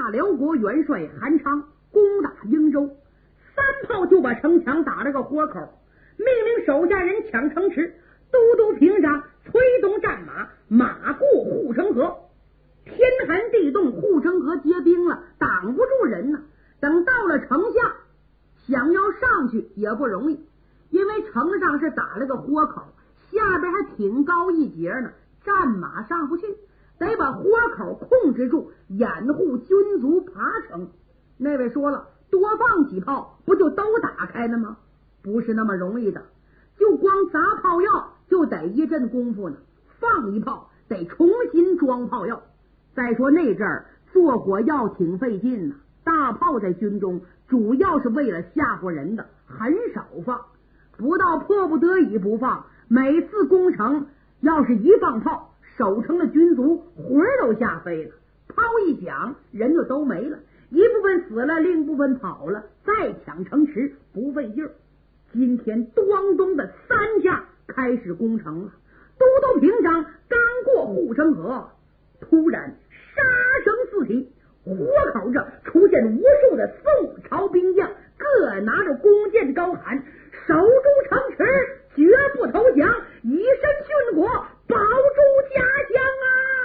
大辽国元帅韩昌攻打英州，三炮就把城墙打了个豁口，命令手下人抢城池，都督平章催动战马，马过护城河。天寒地冻，护城河结冰了，挡不住人呢。等到了城下，想要上去也不容易，因为城上是打了个豁口，下边还挺高一截呢，战马上不去，得把豁口控制住，掩护军卒爬城。那位说了，多放几炮不就都打开了吗？不是那么容易的，就光砸炮药就得一阵功夫呢，放一炮得重新装炮药。再说那阵儿做火药挺费劲呢，大炮在军中主要是为了吓唬人的，很少放，不到迫不得已不放。每次攻城要是一放炮，守城的军卒魂儿都吓飞了，炮一响人就都没了，一部分死了，另一部分跑了，再抢城池不费劲儿。今天咣咚的3下开始攻城了，都督平章刚过护城河，突然杀声四起，豁口这出现无数的宋朝兵将，各拿着弓箭高喊，守住城池，绝不投降，以身殉国，保住家乡啊！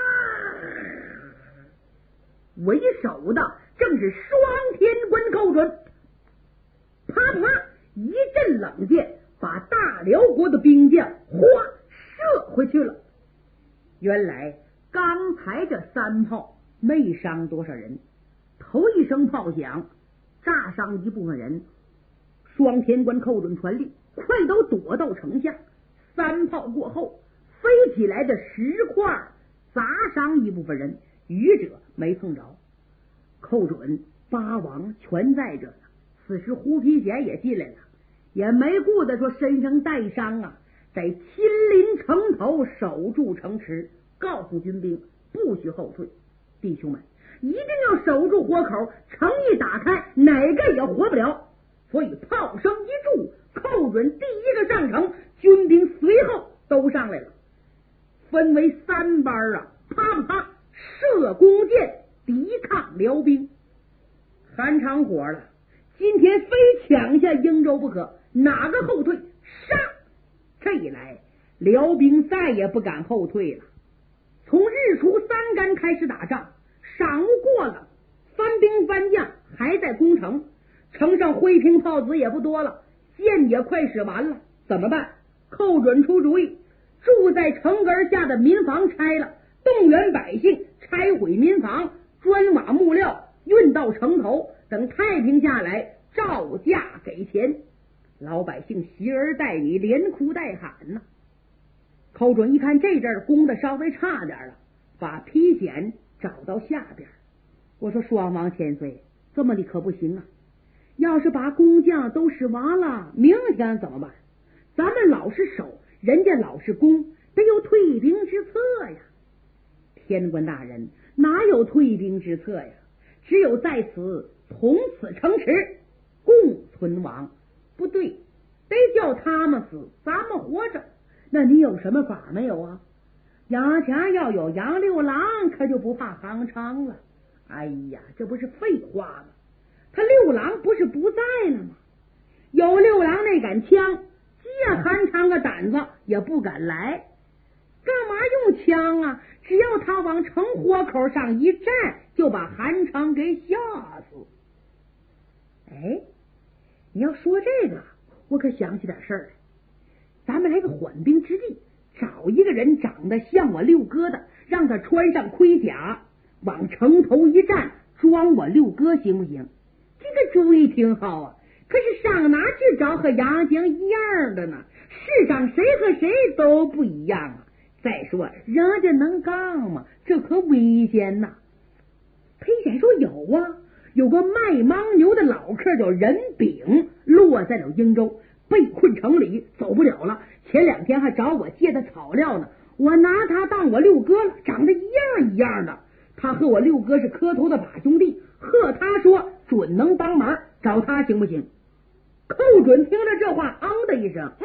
为首的正是双天关寇准，啪啪一阵冷箭，把大辽国的兵将哗射回去了。原来刚才这3炮没伤多少人，头一声炮响炸伤一部分人，双天关寇准传令，快都躲到城下。3炮过后，飞起来的石块砸伤一部分人，余者没碰着。寇准8王全在这呢。此时胡皮贤也进来了，也没顾得说身上带伤啊，得亲临城头守住城池，告诉军兵不许后退。弟兄们，一定要守住豁口，城一打开，哪个也活不了。所以炮声一住，寇准第一个上城，军兵随后都上来了，分为3班啊，啪啪射弓箭抵抗辽兵。韩昌火了，今天非抢下英州不可，哪个后退杀！这一来辽兵再也不敢后退了。从日出3竿开始打仗，晌午过了，番兵番将还在攻城，城上灰瓶炮子也不多了，箭也快使完了，怎么办？寇准出主意，住在城根下的民房拆了，动员百姓拆毁民房，砖瓦木料运到城头，等太平下来照价给钱。老百姓携儿带女，连哭带喊呢。寇准一看这阵儿攻的稍微差点了，把皮显找到下边。我说双王千岁，这么的可不行啊，要是把工匠都使完了，明天怎么办？咱们老是守，人家老是攻，得有退兵之策呀。天官大人，哪有退兵之策呀？只有在此同此城池，共存亡。不对，得叫他们死，咱们活着。那你有什么法没有啊？杨家要有杨六郎，可就不怕韩昌了。哎呀，这不是废话吗？他六郎不是不在了吗？有六郎那杆枪，借韩昌个胆子也不敢来。干嘛用枪啊？只要他往城豁口上一站，就把韩昌给吓死。哎，你要说这个，我可想起点事儿来。咱们来个缓兵之计，找一个人长得像我六哥的，让他穿上盔甲，往城头一站，装我六哥，行不行？这个主意挺好啊，可是上哪去找和杨江一样的呢？世上谁和谁都不一样啊。再说人家能杠吗？这可危险呐。裴显说有啊，有个卖牦牛的老客叫任炳，落在了英州，被困城里走不了了。前2天还找我借他草料呢，我拿他当我六哥了，长得一样一样的。他和我六哥是磕头的把兄弟，和他说准能帮忙，找他行不行？寇准听了这话，的一声，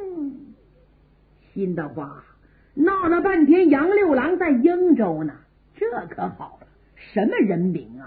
心的话，闹了半天杨六郎在英州呢，这可好了，什么人名啊？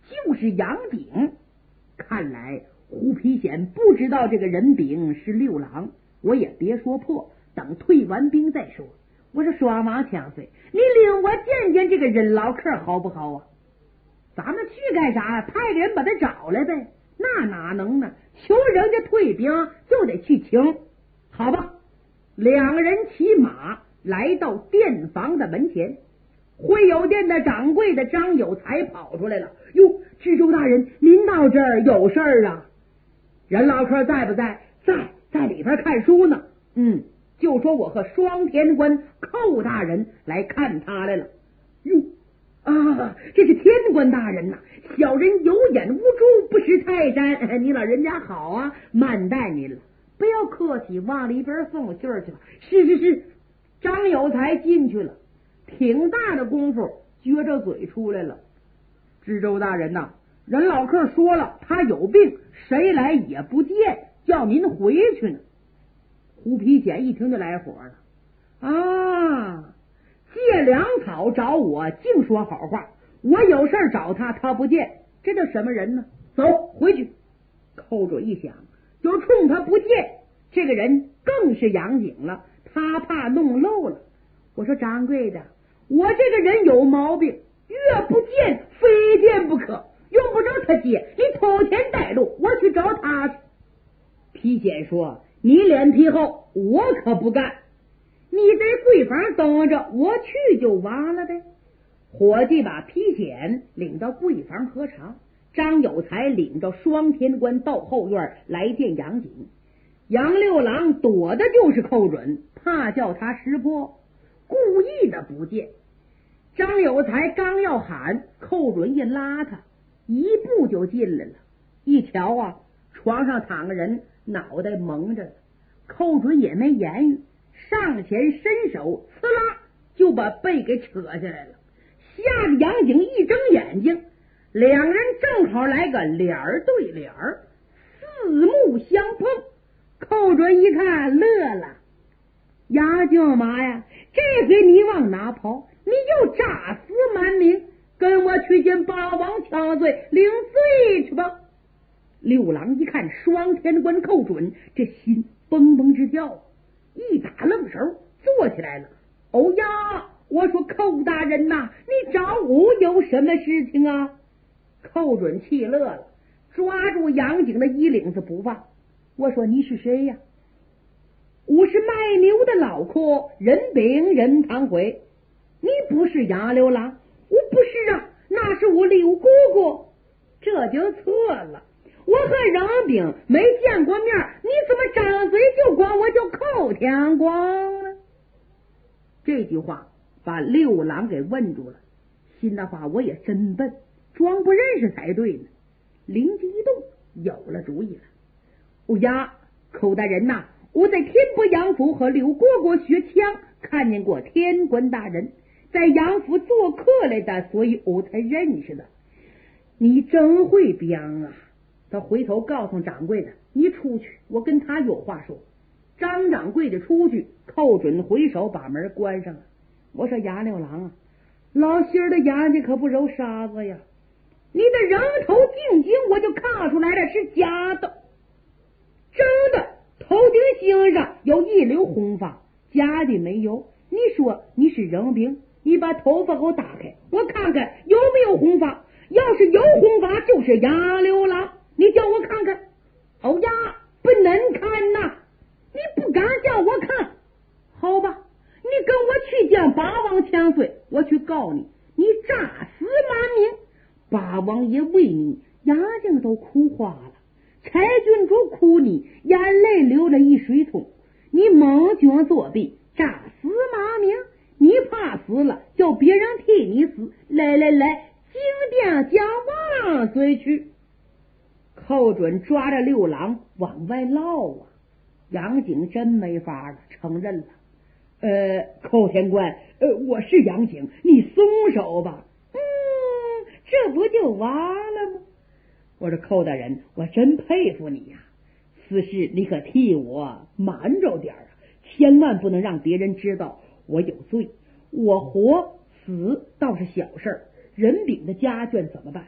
就是杨炳。看来胡皮显不知道这个人丙是六郎，我也别说破，等退完兵再说。我说双王枪岁，你领我见见这个任老客好不好啊？咱们去干啥？派人把他找来呗。那哪能呢？求人家退兵就得去请。好吧，两个人骑马来到店房的门前。会友店的掌柜的张有才跑出来了。哟，知州大人，您到这儿有事儿啊？任老客在不在？在里边看书呢。就说我和双田官寇大人来看他来了。哟啊，这是天官大人呐！小人有眼无珠，不识泰山。你老人家好啊，慢待您了。不要客气，往里边送信儿去吧。是。张有才进去了，挺大的功夫，撅着嘴出来了。知州大人呐，任老客说了，他有病，谁来也不见，叫您回去呢。胡皮显一听就来火了啊！借粮草找我，净说好话，我有事找他，他不见，这叫什么人呢？走回去。寇准一想，就冲他不见，这个人更是杨景了，他怕弄漏了。我说掌柜的，我这个人有毛病，越不见非见不可，用不着他接，你偷钱带路，我去找他去。皮显说，你脸皮厚，我可不干，你在柜房等着，我去就完了呗。伙计把皮显领到柜房喝茶，张有才领着双天官到后院来见杨景。杨六郎躲的就是寇准，怕叫他识破，故意的不见。张有才刚要喊，寇准一拉他，一步就进来了。一瞧啊，床上躺个人，脑袋蒙着，寇准也没言语，上前伸手呲啦就把背给扯下来了，吓得杨景一睁眼睛，两人正好来个脸儿对脸儿，四目相碰。寇准一看乐了，杨舅妈呀，这回你往哪跑？你又诈死瞒名，跟我去见八王枪罪领罪去吧。六郎一看双天官寇准，这心蹦蹦直跳，一打愣手坐起来了。哦呀，我说寇大人呐，你找我有什么事情啊？寇准气乐了，抓住杨景的衣领子不放。我说你是谁呀？我是卖牛的老客任炳任堂辉。你不是杨六郎？我不是啊，那是我刘哥哥。这就错了，我和任炳没见过面，你怎么张嘴就管我叫寇天光呢？这句话把六郎给问住了，心的话我也真笨，装不认识才对呢。灵机一动，有了主意了。哦呀，寇大人呐，我在天波杨府和刘蝈蝈学枪，看见过天官大人，在杨府做客来的，所以我才认识的。你真会编啊！他回头告诉掌柜的，你出去，我跟他有话说。张掌柜的出去，寇准回手把门关上了。我说杨六郎啊，老心儿的眼睛可不揉沙子呀，你的人头定睛我就看出来了是假的，真的头顶星上有一绺红发，假的没有。你说你是任炳，你把头发给我打开，我看看有没有红发，要是有红发就是杨六郎，你叫我看看。哦呀，不能看呐，你不敢叫我看，好吧，你跟我去见八王枪罪，我去告你，你诈死瞒名。八王爷为你眼睛都哭花了，柴郡主哭你眼泪流了一水桶，你蒙君作弊，诈死瞒名，你怕死了，叫别人替你死。来，金殿将万岁去。寇准抓着六郎往外唠啊，杨景真没法了，承认了。寇天官，我是杨景，你松手吧。这不就完了吗？我说寇大人，我真佩服你呀，此事你可替我瞒着点啊，千万不能让别人知道我有罪。我活死倒是小事儿，任炳的家眷怎么办？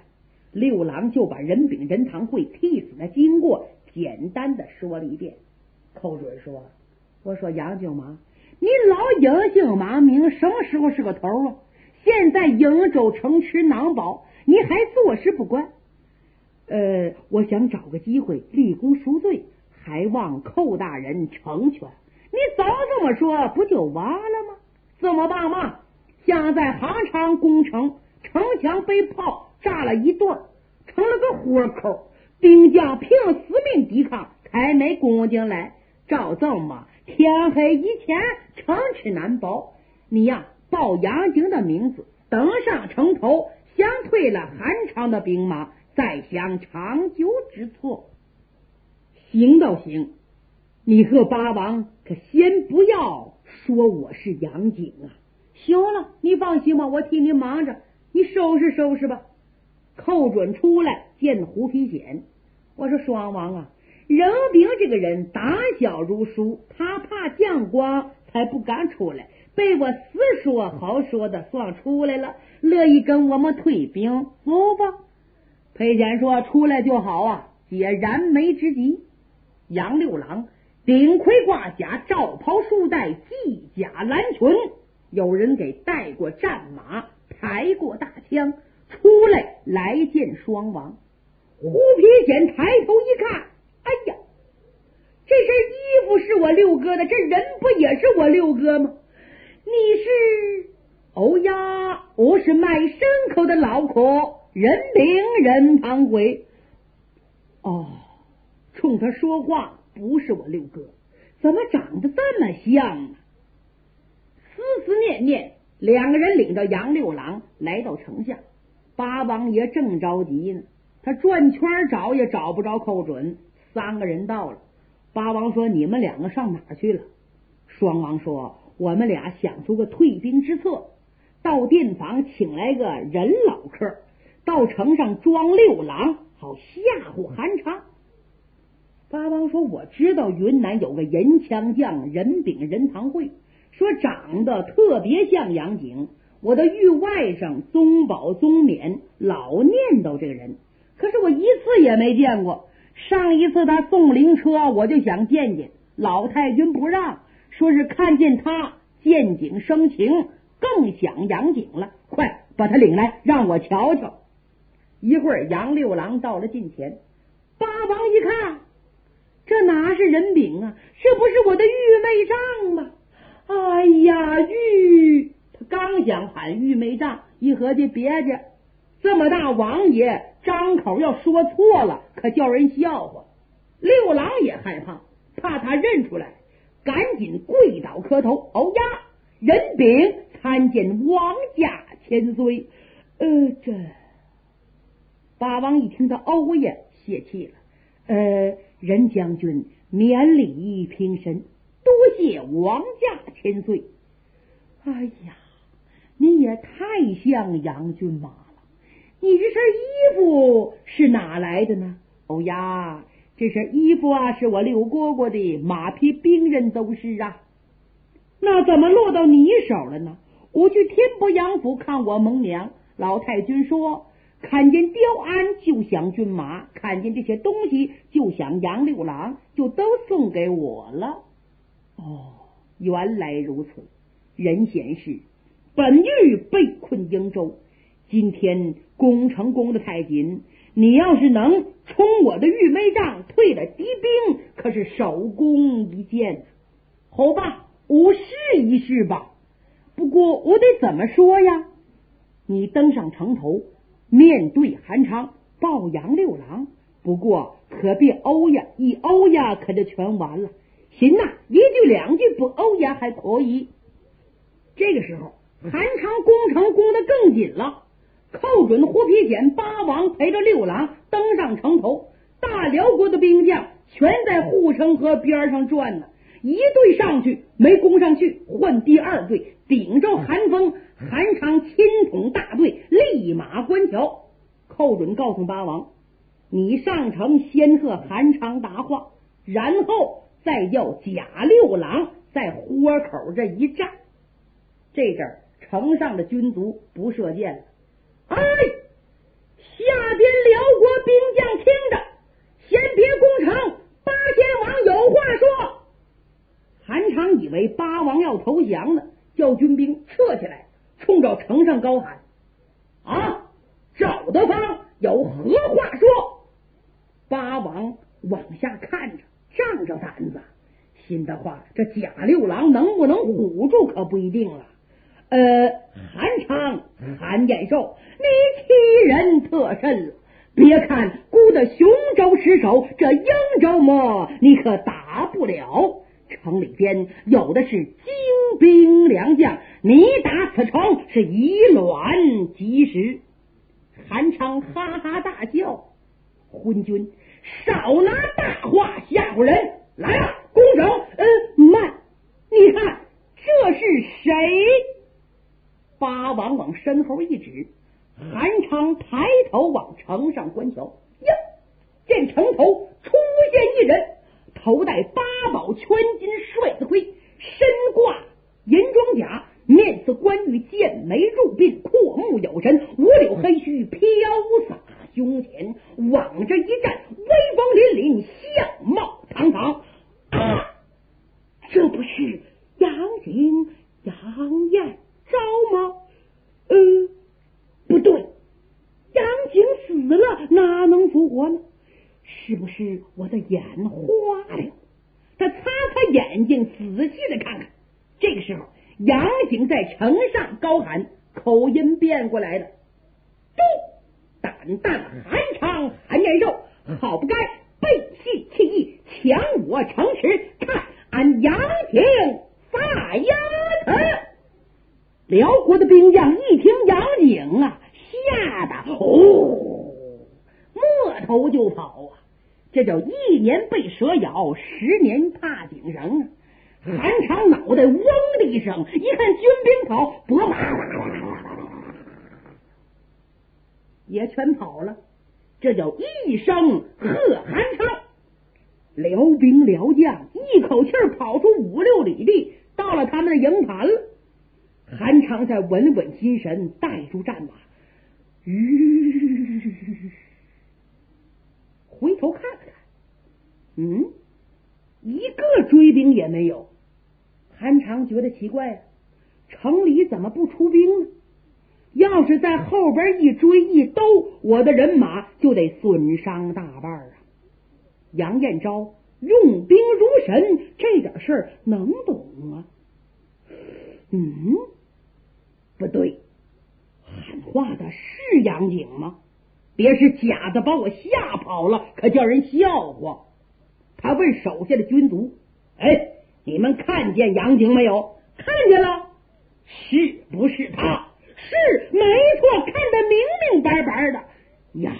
六郎就把任炳、任堂会替死的经过简单的说了一遍。寇准说：“我说杨舅妈，你老英姓马名，什么时候是个头啊？现在英州城池囊宝，你还坐视不管？我想找个机会立功赎罪，还望寇大人成全。你早这么说，不就完了吗？这么办嘛？像在杭昌攻城，城墙被炮炸了一段，成了个活口，兵将凭死命抵抗，才没攻进来。照这么，天黑以前城池难保。你呀，报杨景的名字，登上城头，想退了韩昌的兵马，再想长久之措。行倒行，你和八王可先不要说我是杨景啊。行了，你放心吧，我替你忙着，你收拾收拾吧。寇准出来见胡皮显，我说双王啊，任炳这个人胆小如鼠，他怕将光才不敢出来，被我死说好说的算出来了，乐意跟我们退兵，走吧。裴显说出来就好啊，解燃眉之急。杨六郎顶盔挂甲，罩袍束带，系甲蓝裙，有人给带过战马，抬过大枪，出来见双王。胡皮显抬头一看，哎呀，这身衣服是我六哥的，这人不也是我六哥吗？你是？哦呀，我是卖牲口的老寇任炳任堂会。哦，冲他说话不是我六哥，怎么长得这么像呢？思思念念，两个人领着杨六郎来到城下。八王爷正着急呢，他转圈找也找不着寇准。三个人到了，八王说：“你们两个上哪儿去了？”双王说：“我们俩想出个退兵之策，到店房请来个人老客，到城上装六郎，好吓唬韩昌。”八王说：“我知道云南有个银枪将任炳任堂会，说长得特别像杨景，我的狱外甥宗保宗勉老念叨这个人，可是我一次也没见过。上一次他送灵车，我就想见见，老太君不让，说是看见他见景生情，更想杨景了。快把他领来，让我瞧瞧。”一会儿杨六郎到了近前，八王一看，这哪是任炳啊，这不是我的玉妹丈吗？哎呀，他刚想喊玉妹丈，一合计别介，这么大王爷张口要说错了，可叫人笑话。六郎也害怕，怕他认出来，赶紧跪倒磕头。哦呀，任炳参见王家千岁。这八王一听他哦呀，泄气了。任将军免礼平身，多谢王家千岁。哎呀，你也太像杨军马了，你这身衣服是哪来的呢？哦呀，这身衣服啊，是我六蝈蝈的，马匹兵刃都是啊。那怎么落到你手了呢？我去天波杨府看我蒙娘，老太君说看见雕鞍就想军马，看见这些东西就想杨六郎，就都送给我了。哦，原来如此。任贤士本欲被困荆州，今天攻城攻得太紧，你要是能冲我的玉梅帐，退了敌兵，可是首功一件。好吧，我试一试吧。不过我得怎么说呀？你登上城头，面对韩昌报杨六郎，不过可别欧呀，一欧呀可就全完了。行呐，一句两句不欧呀还可以。这个时候韩昌攻城攻得更紧了，寇准、胡皮简、八王陪着六郎登上城头，大辽国的兵将全在护城河边上转呢。一队上去没攻上去，换第二队，顶着寒风，韩昌亲统大队立马关桥。寇准告诉八王，你上城先和韩昌答话，然后再叫贾六郎在豁口这一站。这阵儿城上的军卒不射箭了，哎， 下边辽国兵将听着，先别攻城，八仙王有话说。韩昌以为八王要投降呢，叫军兵撤起来，冲着城上高喊：啊，赵德芳有何话说？八王往下看着，仗着胆子，心的话，这贾六郎能不能唬住可不一定了。韩昌、韩延寿，你欺人特甚了！别看孤的雄州失守，这英州么，你可打不了。城里边有的是精兵良将，你打此城是以卵击石。韩昌哈哈大笑：昏君少拿大话吓唬人！来了，攻城！慢，你看这是谁？八王往身后一指，韩昌抬头往城上观瞧，呀，见城头出现一人，头戴八宝圈金帅子盔，身挂银装甲，面似关羽，剑眉入鬓，阔目有神，五柳黑须飘洒胸前，往这一站，威风凛凛，相貌堂堂。这不是杨景、杨彦昭吗？不对，杨景死了，哪能复活呢？是不是我的眼花了？他擦擦眼睛，仔细的看看。这个时候，杨景在城上高喊，口音变过来的：都胆大的韩昌、韩延寿，好不该背弃弃义，抢我城池，看俺杨景发丫头！辽国的兵将一听杨景啊，吓得摸头就跑啊！这叫一年被蛇咬，10年怕井绳啊！韩昌脑袋嗡的一声，一看军兵跑，脖子也全跑了。这叫一声喝韩昌！辽兵辽将一口气跑出5、6里地，到了他们的营盘了。韩昌再稳稳心神，带住战马，回头看看，一个追兵也没有。韩昌觉得奇怪，城里怎么不出兵呢？要是在后边一追一兜，我的人马就得损伤大半啊！杨彦昭用兵如神，这点事儿能懂啊？不对，喊话的是杨景吗？别是假的把我吓跑了，可叫人笑话。他问手下的军卒：你们看见杨景没有？看见了。是不是他？是，没错，看得明明白白的呀。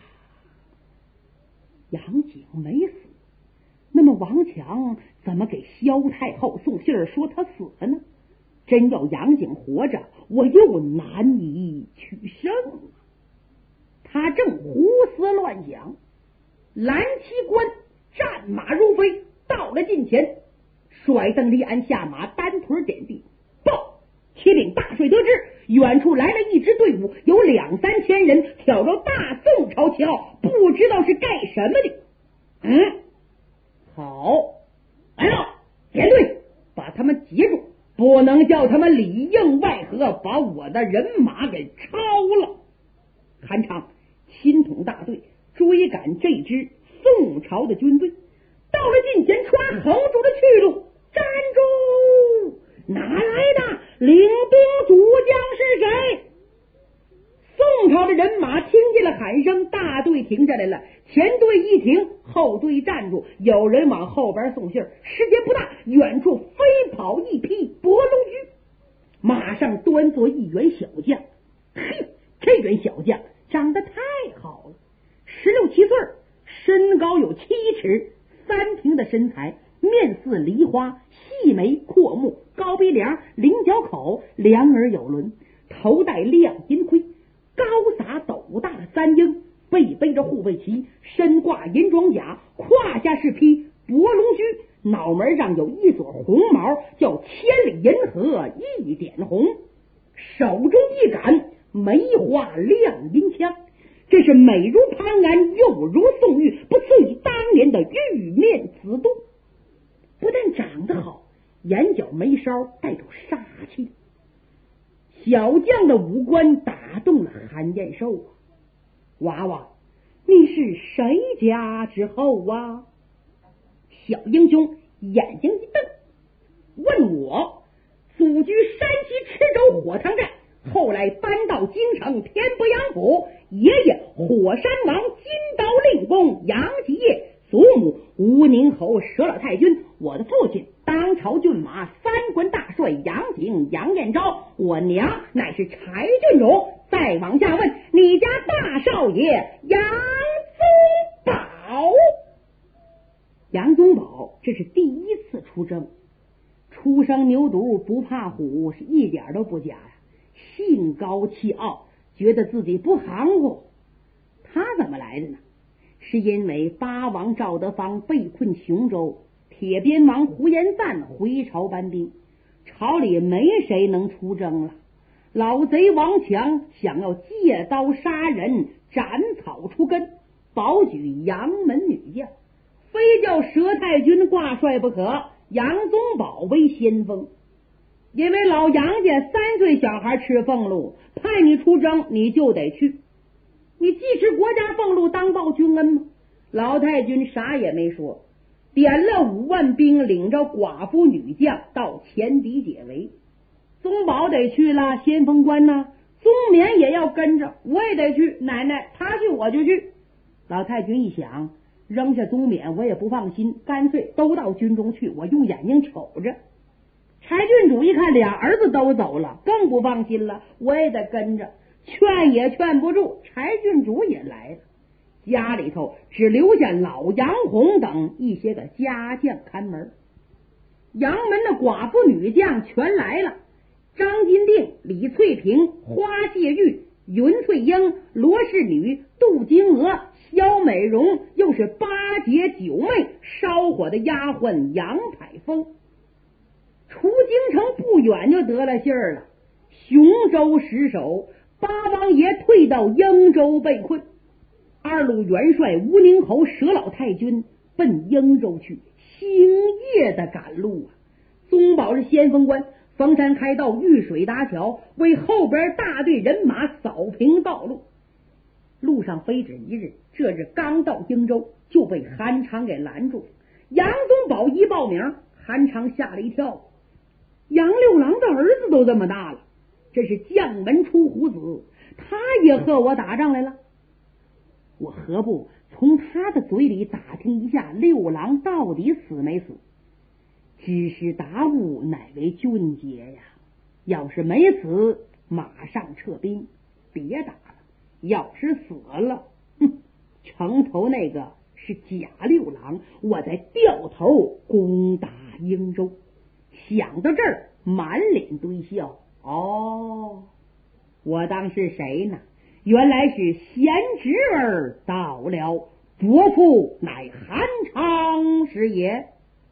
杨景没死，那么王强怎么给萧太后送信儿说他死了呢？真要杨景活着，我又难以取胜。他正胡思乱想，蓝旗官战马如飞，到了近前，甩蹬离鞍下马，单腿点地，报！启禀大帅得知，远处来了一支队伍，有2、3千人，挑着大宋朝旗号，不知道是干什么的。好，来了，点队，把他们截住，不能叫他们里应外合，把我的人马给抄了。韩昌亲统大队追赶这支宋朝的军队，到了近前，歘横住了去路，站住！哪来的？领兵主将是谁？宋朝的人马听见了喊声，大队停下来了，前队一停，后队站住，有人往后边送信儿。时间不大，远处飞跑一匹伯龙驹，马上端坐一员小将。这员小将长得太好了，16、17岁，身高有7尺，3庭的身材，面似梨花，细眉阔目，高鼻梁，菱角口，两耳有轮，头戴亮银盔，高撒斗大的3英，背背着护卫旗，身挂银装甲，胯下是匹伯龙驹，脑门上有一撮红毛，叫千里银河一点红，手中一杆梅花亮银枪， 真是美如潘安，又如宋玉，不次于当年的玉面紫度。不但长得好，眼角眉梢带着杀气。小将的五官打动了韩彦寿啊！娃娃，你是谁家之后啊？小英雄眼睛一瞪，问我祖居山西池州火塘寨，后来搬到京城天波阳府，爷爷火山王金刀令公杨继业，祖母吴宁侯佘老太君，我的父亲当朝骏马三关大帅杨景杨彦昭，我娘乃是柴郡主。再往下问你家大少爷杨宗保。杨宗保这是第一次出征，初生牛犊不怕虎，是一点都不假呀，兴高气傲，觉得自己不含糊。他怎么来的呢？是因为八王赵德芳被困雄州，铁鞭王胡延赞回朝搬兵，朝里没谁能出征了。老贼王强想要借刀杀人，斩草除根，保举杨门女将，非叫佘太君挂帅不可。杨宗保为先锋，因为老杨家3岁小孩吃俸禄，派你出征你就得去，你既吃国家俸禄当报君恩吗？老太君啥也没说，点了5万兵，领着寡妇女将到前敌解围。宗保得去了，先锋官呢？宗冕也要跟着，我也得去。奶奶他去我就去。老太君一想，扔下宗冕我也不放心，干脆都到军中去，我用眼睛瞅着。柴郡主一看俩儿子都走了，更不放心了，我也得跟着。劝也劝不住，柴郡主也来了，家里头只留下老杨红等一些个家将看门。杨门的寡妇女将全来了，张金定、李翠萍、花谢玉、云翠英、罗氏女、杜金娥、萧美容，又是8姐9妹烧火的丫鬟杨排风。出京城不远就得了信儿了，雄州失守，八王爷退到英州被困。2路元帅吴宁侯佘老太君奔英州去，星夜的赶路啊！宗保是先锋官，逢山开道，遇水搭桥，为后边大队人马扫平道路。路上非止一日，这日刚到英州，就被韩昌给拦住。杨宗保一报名，韩昌吓了一跳，杨六郎的儿子都这么大了，这是将门出虎子，他也和我打仗来了。我何不从他的嘴里打听一下六郎到底死没死？知识达悟乃为俊杰呀，要是没死，马上撤兵，别打了；要是死了，城头那个是假六郎，我再掉头攻打英州。想到这儿，满脸堆笑。哦，我当是谁呢？原来是贤侄儿到了，伯父乃韩昌师也。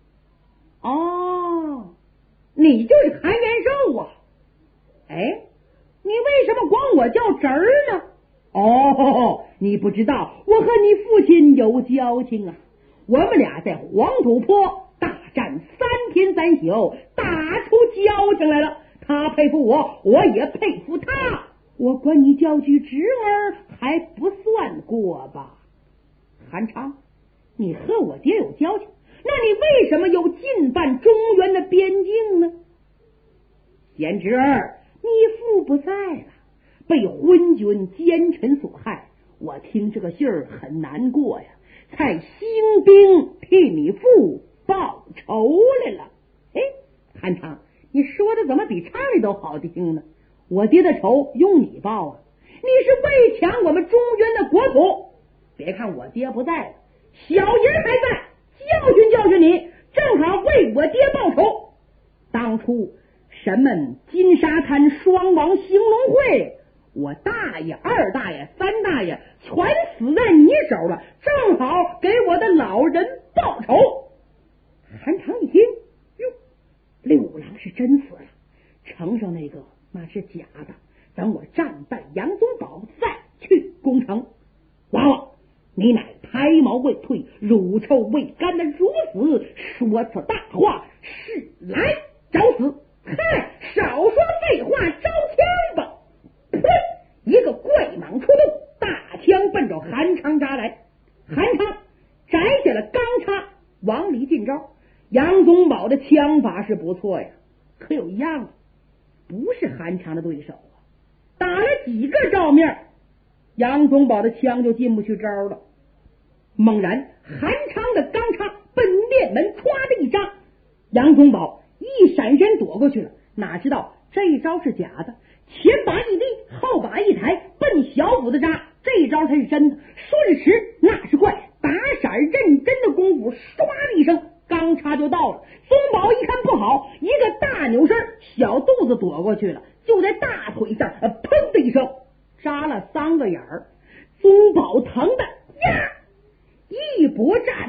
哦，你就是韩延寿啊！哎，你为什么管我叫侄儿呢？哦，你不知道，我和你父亲有交情啊！我们俩在黄土坡大战3天3宿，打出交情来了。他佩服我，我也佩服他。我管你叫句侄儿还不算过吧？韩昌，你和我爹有交情，那你为什么又进犯中原的边境呢？贤侄儿，你父不在了，被昏君奸臣所害，我听这个信儿很难过呀，才兴兵替你父报仇来了。哎，韩昌，你说的怎么比唱的都好听呢？我爹的仇用你报啊！你是为抢我们中原的国土。别看我爹不在了，小爷还在，教训教训你，正好为我爹报仇。当初什么金沙滩双王兴隆会，我大爷、2大爷、3大爷全死在你手了，正好给我的老人报仇。韩昌一听，哟，六郎是真死了，城上那个那是假的，等我战败杨宗保再去攻城。 乳臭未干的如此，说此大话是来找死。嗨，少说废话，招枪吧！噗，一个怪蟒出动，大枪奔着韩昌扎来。韩昌摘下了钢叉，往里进招。杨宗保的枪法是不错呀，可有一样，不是韩昌的对手啊。打了几个照面，杨宗保的枪就进不去招了。猛然，韩昌的钢叉奔面门歘的一扎，杨宗保一闪身躲过去了。哪知道这招是假的，前把一低，后把一抬，奔小腹的扎。这招才是真的，说是迟，那是快，打闪认真的功夫，唰的一声，钢叉就到了。宗保一看不好，一个大扭身，小肚子躲过去了，就在大腿上砰的一声扎了3个眼儿。宗保疼的呀，一搏战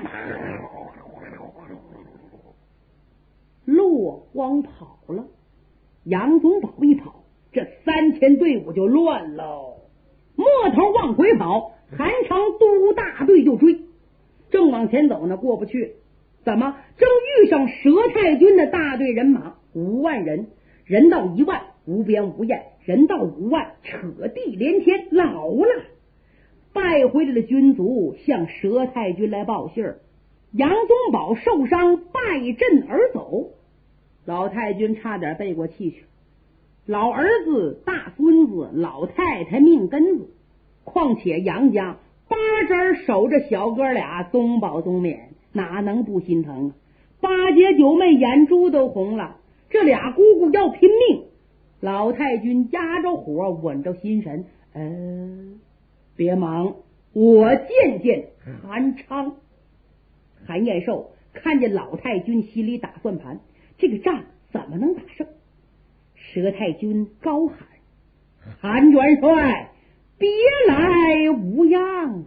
落荒跑了。杨宗保一跑，这3000队伍就乱喽。摸头往回跑，韩昌督大队就追，正往前走呢，过不去。怎么？正遇上佘太君的大队人马5万人，人到1万无边无沿，人到5万扯地连天，老了。败回来的军卒向佘太君来报信儿，杨宗保受伤败阵而走。老太君差点背过气去，老儿子、大孙子、老太太命根子，况且杨家巴针守着小哥俩，宗保宗勉哪能不心疼啊？8姐9妹眼珠都红了，这俩姑姑要拼命。老太君压着火，稳着心神，别忙，我见见韩昌。韩延寿看见老太君，心里打算盘，这个仗怎么能打胜？佘太君高喊：韩元帅，别来无恙！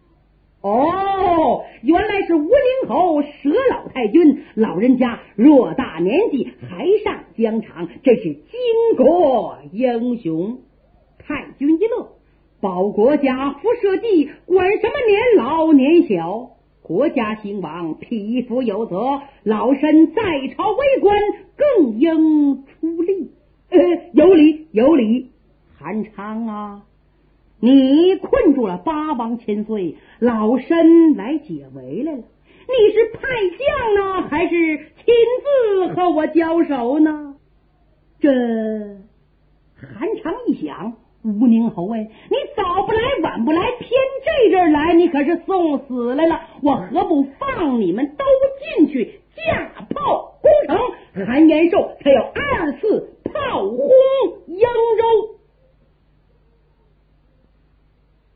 哦，原来是吴陵侯佘老太君，老人家偌大年纪还上疆场，真是巾帼英雄。太君一乐，保国家不社稷，管什么年老年小？国家兴亡，匹夫有责，老身在朝为官，更应出力。有理有理。韩昌啊，你困住了8王千岁，老身来解围来了。你是派将呢，还是亲自和我交手呢？这韩昌一想，吴宁侯你早不来晚不来，偏这阵来，你可是送死来了，我何不放你们都进去，架炮攻城？韩延寿他